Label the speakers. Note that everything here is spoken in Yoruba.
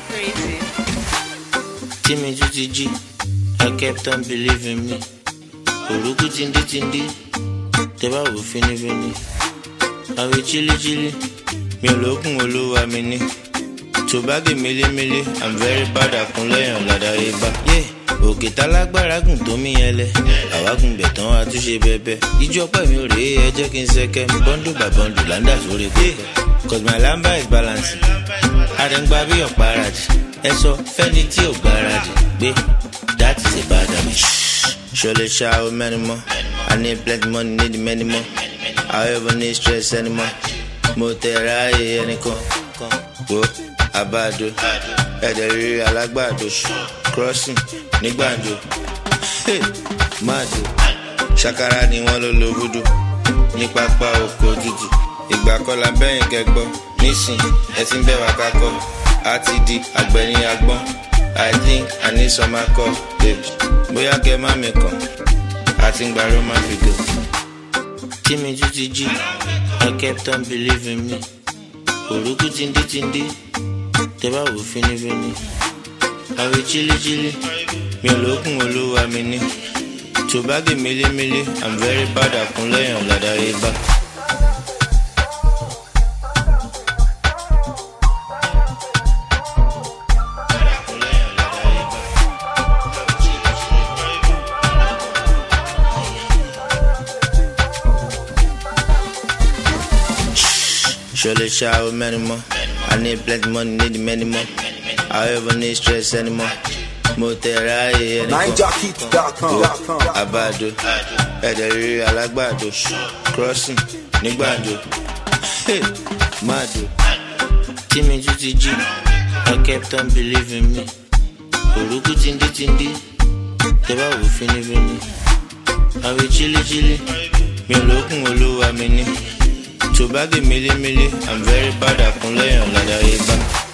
Speaker 1: crazy.
Speaker 2: Timmy G, I kept on believing me. Oruku tindi, teba wo fini. Awe chili, mi olokun olowa mi ni. Tobagi mili, I'm very bad at kunleyan lada eba. Yeah, òkè tálágbára gùn tó mi yẹlẹ. Àwa gùn bẹ̀tán àtúnṣe bẹ́bẹ́. Ijó ọpẹ́ mi ò rèé ẹ jẹ́ kí n ṣẹ́kẹ́ mi bọ́ndù by bọ́ndù láńdà sórí pẹ́pẹ́. Cause my lamba is balancing. Àdéǹgbà bí ọ̀paradì. Ẹ sọ fẹ́ni tí ò gbáradì. Gbé, that is a bad habit. Surely shower many more. I need plenty money, need many more. I ever need stress anymore. Mo tẹ̀ra ayé ẹnìkan. Wo abado. Ẹ̀dẹ̀ rírí alágbàdo. Crossing ní gbàǹjo. Máàdù. Ṣàkàrà ni wọ́n ló lo voodoo. Ní pápá oko tútù. Ìgbà kọ́lá bẹ́yìn kẹgbọ́. Nísìn ẹ ti ń bẹ̀ wá kákọ́. A ti di àgbẹ̀ ní agbọ́n. I think I need some alcohol, babe. Bóyá kẹ má mi kàn. A ti ń gba Roman figure. Timmy G, I kept on believing me. Oruku tindi, teba wo fini. Awe chili, mi olokun olowa mi ni. Tobagi mili, I'm very bad at kunleyan lada eba. Surely shower many more. I need plenty money, need many more. I ever need stress anymore. Mo tẹ̀ra ayé ẹnìkan.
Speaker 3: NineJockey.com.
Speaker 2: Abado. Ẹ̀dẹ̀ rírí alágbàdo. Crossing ní gbàǹjo. Máàdù. Timmy G, I kept on believing me. Oruku tindi, teba wo fini. Awe chili, mi olokun olowa mi ni. Tobagi mili, I'm very bad at kunleyan lada eba.